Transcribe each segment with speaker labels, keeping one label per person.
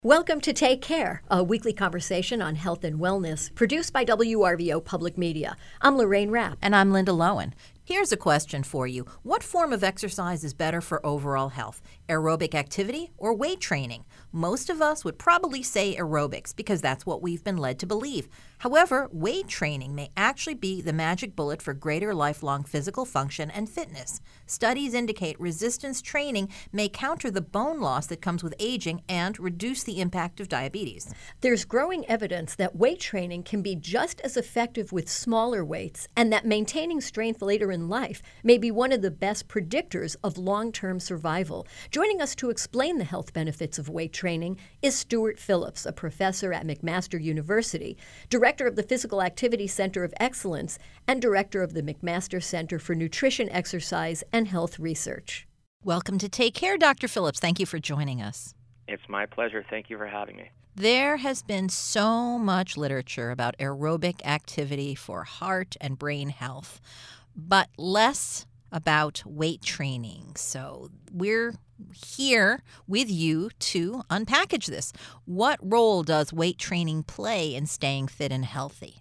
Speaker 1: Welcome to Take Care, a weekly conversation on health and wellness, produced by WRVO Public Media. I'm Lorraine Rapp.
Speaker 2: And I'm Linda Lowen. Here's a question for you. What form of exercise is better for overall health, aerobic activity or weight training? Most of us would probably say aerobics because that's what we've been led to believe. However, weight training may actually be the magic bullet for greater lifelong physical function and fitness. Studies indicate resistance training may counter the bone loss that comes with aging and reduce the impact of diabetes.
Speaker 1: There's growing evidence that weight training can be just as effective with smaller weights, and that maintaining strength later in life may be one of the best predictors of long-term survival. Joining us to explain the health benefits of weight training is Stuart Phillips, a professor at McMaster University, director of the Physical Activity Center of Excellence, and director of the McMaster Center for Nutrition, Exercise, and Health Research.
Speaker 2: Welcome to Take Care, Dr. Phillips. Thank you for joining us.
Speaker 3: It's my pleasure. Thank you for having me.
Speaker 2: There has been so much literature about aerobic activity for heart and brain health, but less about weight training. So we're here with you to unpackage this. What role does weight training play in staying fit and healthy?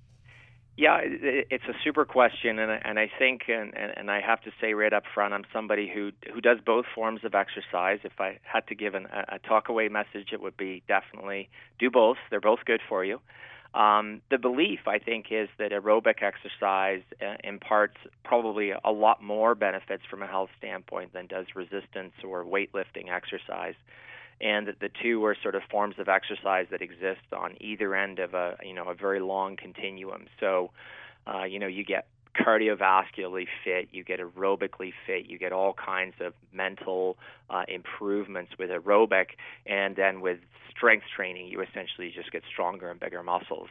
Speaker 3: Yeah, it's a super question, and I think, and I have to say right up front, I'm somebody who does both forms of exercise. If I had to give a talk-away message, it would be definitely do both. They're both good for you. The belief, I think, is that aerobic exercise imparts probably a lot more benefits from a health standpoint than does resistance or weightlifting exercise, and that the two are sort of forms of exercise that exist on either end of a very long continuum. So, you get cardiovascularly fit, you get aerobically fit, you get all kinds of mental improvements with aerobic, and then with strength training, you essentially just get stronger and bigger muscles.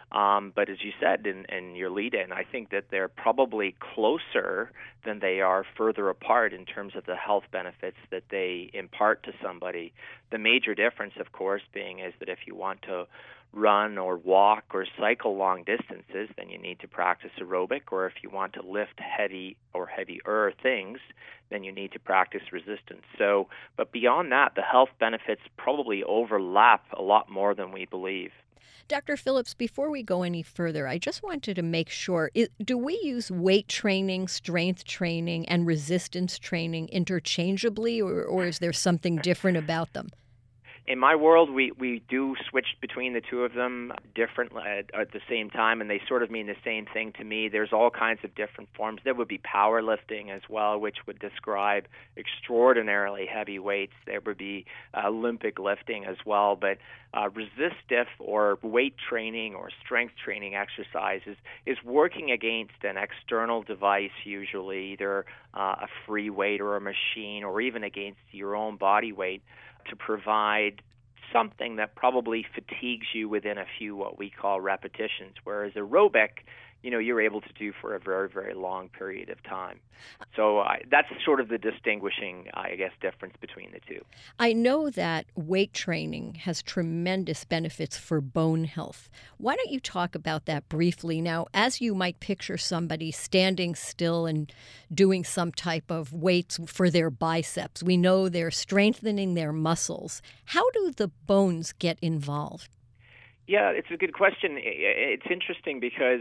Speaker 3: But as you said in your lead-in, I think that they're probably closer than they are further apart in terms of the health benefits that they impart to somebody. The major difference, of course, being is that if you want to run or walk or cycle long distances, then you need to practice aerobic, or if you want to lift heavy or heavier things, then you need to practice resistance. So, but beyond that, the health benefits probably overlap a lot more than we believe.
Speaker 1: Dr. Phillips, before we go any further, I just wanted to make sure, do we use weight training, strength training, and resistance training interchangeably, or is there something different about them?
Speaker 3: In my world, we do switch between the two of them differently at the same time, and they sort of mean the same thing to me. There's all kinds of different forms. There would be powerlifting as well, which would describe extraordinarily heavy weights. There would be Olympic lifting as well, but resistive or weight training or strength training exercises is working against an external device, usually either a free weight or a machine, or even against your own body weight, to provide something that probably fatigues you within a few what we call repetitions, whereas aerobic, you're able to do for a very, very long period of time. So that's sort of the distinguishing, difference between the two.
Speaker 1: I know that weight training has tremendous benefits for bone health. Why don't you talk about that briefly? Now, as you might picture somebody standing still and doing some type of weights for their biceps, we know they're strengthening their muscles. How do the bones get involved?
Speaker 3: Yeah, it's a good question. It's interesting because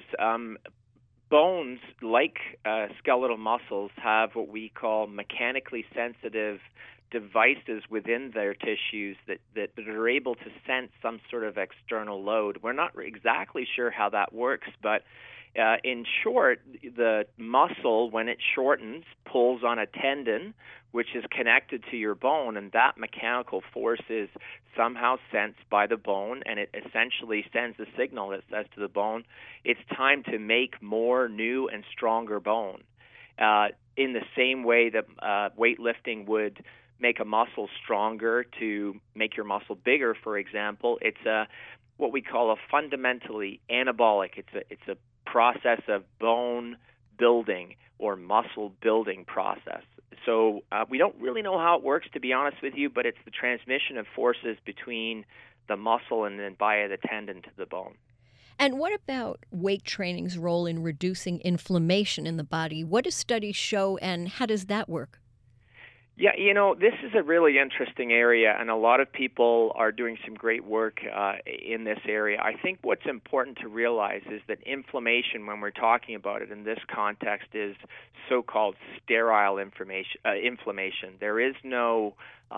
Speaker 3: bones, like skeletal muscles, have what we call mechanically sensitive devices within their tissues that are able to sense some sort of external load. We're not exactly sure how that works, but in short, the muscle, when it shortens, pulls on a tendon, which is connected to your bone, and that mechanical force is somehow sensed by the bone, and it essentially sends a signal that says to the bone, it's time to make more new and stronger bone. In the same way that weightlifting would make a muscle stronger to make your muscle bigger, for example, it's what we call a fundamentally anabolic. It's a process of bone building or muscle building process. So we don't really know how it works, to be honest with you, but it's the transmission of forces between the muscle and then via the tendon to the bone.
Speaker 1: And what about weight training's role in reducing inflammation in the body? What do studies show, and how does that work?
Speaker 3: Yeah, this is a really interesting area, and a lot of people are doing some great work in this area. I think what's important to realize is that inflammation, when we're talking about it in this context, is so-called sterile inflammation. There is no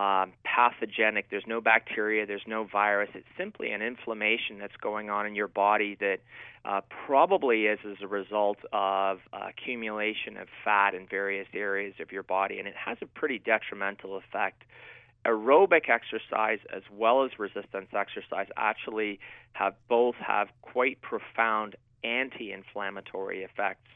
Speaker 3: pathogenic, there's no bacteria, there's no virus. It's simply an inflammation that's going on in your body that probably is as a result of accumulation of fat in various areas of your body, and it has a pretty detrimental effect. Aerobic exercise as well as resistance exercise actually have quite profound anti-inflammatory effects.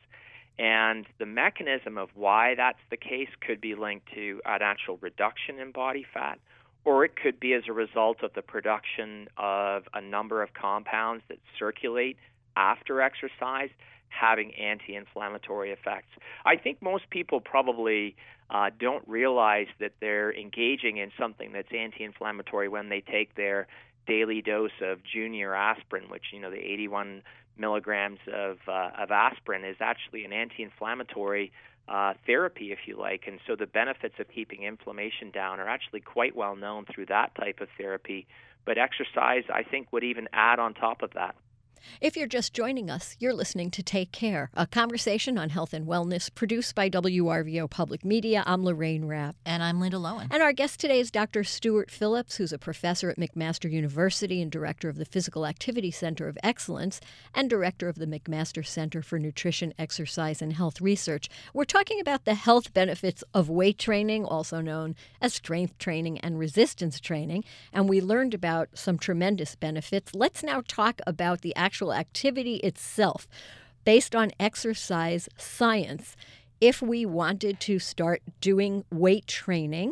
Speaker 3: And the mechanism of why that's the case could be linked to an actual reduction in body fat, or it could be as a result of the production of a number of compounds that circulate after exercise, having anti-inflammatory effects. I think most people probably don't realize that they're engaging in something that's anti-inflammatory when they take their daily dose of junior aspirin, which, the 81 milligrams of aspirin is actually an anti-inflammatory therapy, if you like. And so the benefits of keeping inflammation down are actually quite well known through that type of therapy. But exercise, I think, would even add on top of that.
Speaker 1: If you're just joining us, you're listening to Take Care, a conversation on health and wellness produced by WRVO Public Media. I'm Lorraine Rapp.
Speaker 2: And I'm Linda Lowen.
Speaker 1: And our guest today is Dr. Stuart Phillips, who's a professor at McMaster University and director of the Physical Activity Center of Excellence and director of the McMaster Center for Nutrition, Exercise, and Health Research. We're talking about the health benefits of weight training, also known as strength training and resistance training. And we learned about some tremendous benefits. Let's now talk about the actual activity itself. Based on exercise science, if we wanted to start doing weight training,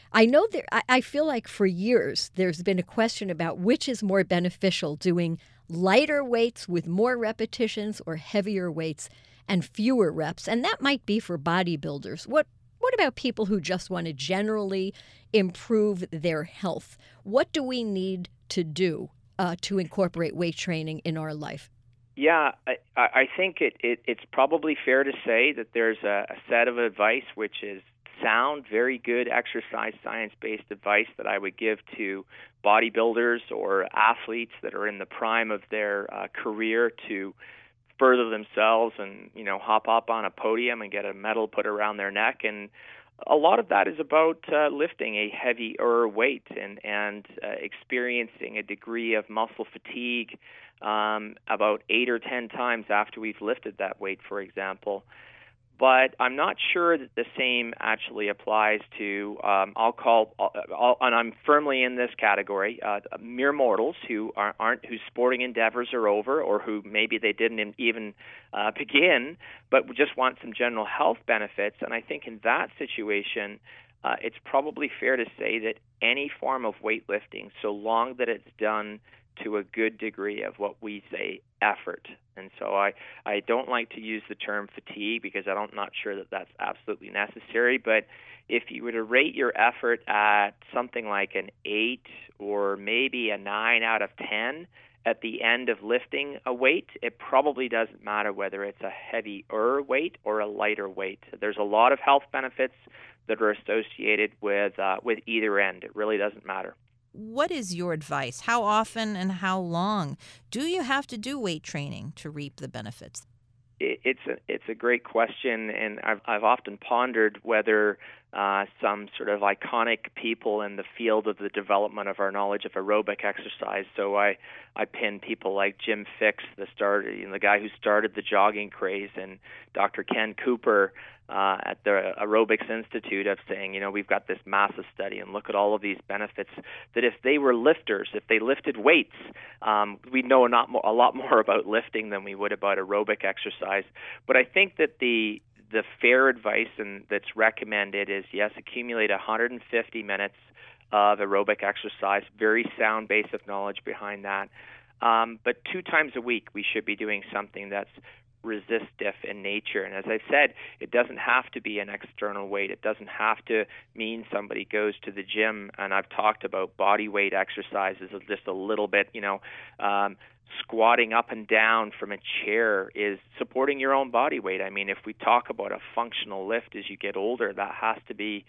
Speaker 1: I feel like for years there's been a question about which is more beneficial, doing lighter weights with more repetitions or heavier weights and fewer reps. And that might be for bodybuilders. What about people who just want to generally improve their health? What do we need to do to incorporate weight training in our life?
Speaker 3: Yeah, I think it's probably fair to say that there's a set of advice which is sound, very good exercise science-based advice that I would give to bodybuilders or athletes that are in the prime of their career to further themselves and, hop up on a podium and get a medal put around their neck. And a lot of that is about lifting a heavier weight and experiencing a degree of muscle fatigue about 8 or 10 times after we've lifted that weight, for example. But I'm not sure that the same actually applies to, and I'm firmly in this category, mere mortals whose sporting endeavors are over, or who maybe they didn't even begin, but just want some general health benefits. And I think in that situation, it's probably fair to say that any form of weightlifting, so long that it's done to a good degree of what we say effort. And so I don't like to use the term fatigue because I'm not sure that that's absolutely necessary. But if you were to rate your effort at something like an 8 or maybe a 9 out of 10 at the end of lifting a weight, it probably doesn't matter whether it's a heavier weight or a lighter weight. There's a lot of health benefits that are associated with either end. It really doesn't matter.
Speaker 2: What is your advice? How often and how long do you have to do weight training to reap the benefits?
Speaker 3: It's a great question, and I've often pondered whether some sort of iconic people in the field of the development of our knowledge of aerobic exercise. So I pin people like Jim Fixx, the guy who started the jogging craze, and Dr. Ken Cooper at the Aerobics Institute, of saying, we've got this massive study and look at all of these benefits, that if they were lifters, if they lifted weights, we'd know a lot more about lifting than we would about aerobic exercise. But I think that the fair advice that's recommended is, yes, accumulate 150 minutes of aerobic exercise, very sound base of knowledge behind that. But 2 times a week, we should be doing something that's resistive in nature. And as I said, it doesn't have to be an external weight. It doesn't have to mean somebody goes to the gym. And I've talked about body weight exercises just a little bit, squatting up and down from a chair is supporting your own body weight. I mean, if we talk about a functional lift as you get older, that has to be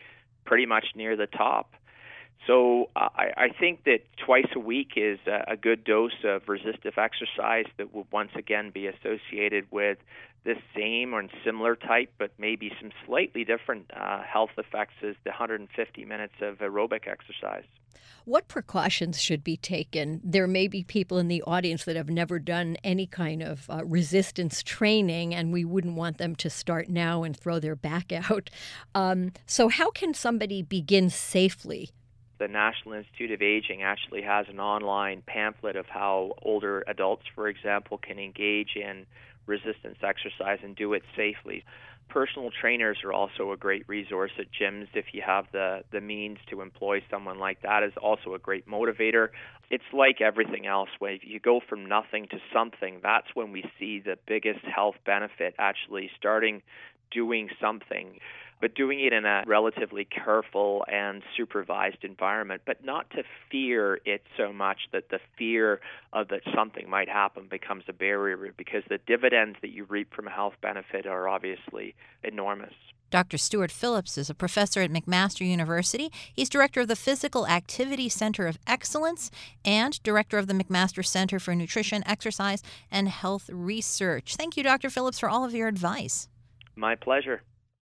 Speaker 3: pretty much near the top. So I think that twice a week is a good dose of resistive exercise that will once again be associated with the same or similar type, but maybe some slightly different health effects as the 150 minutes of aerobic exercise.
Speaker 1: What precautions should be taken? There may be people in the audience that have never done any kind of resistance training, and we wouldn't want them to start now and throw their back out. So how can somebody begin safely?
Speaker 3: The National Institute of Aging actually has an online pamphlet of how older adults, for example, can engage in resistance exercise and do it safely. Personal trainers are also a great resource at gyms if you have the means to employ someone like that. Is also a great motivator. It's like everything else. When you go from nothing to something, that's when we see the biggest health benefit, actually starting doing something, but doing it in a relatively careful and supervised environment, but not to fear it so much that the fear of that something might happen becomes a barrier, because the dividends that you reap from a health benefit are obviously enormous.
Speaker 2: Dr. Stuart Phillips is a professor at McMaster University. He's director of the Physical Activity Center of Excellence and director of the McMaster Center for Nutrition, Exercise, and Health Research. Thank you, Dr. Phillips, for all of your advice.
Speaker 3: My pleasure.